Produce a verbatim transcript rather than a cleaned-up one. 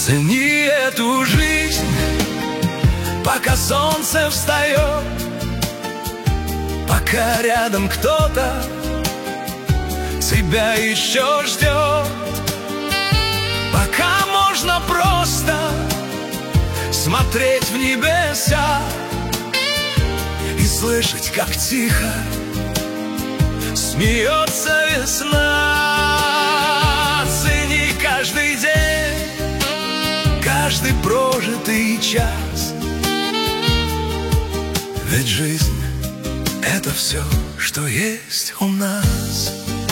Цени эту жизнь, пока солнце встает, пока рядом кто-то тебя еще ждет, пока можно просто смотреть в небеса и слышать, как тихо смеется весна. Цени каждый день, каждый прожитый час, ведь жизнь — это все, что есть у нас.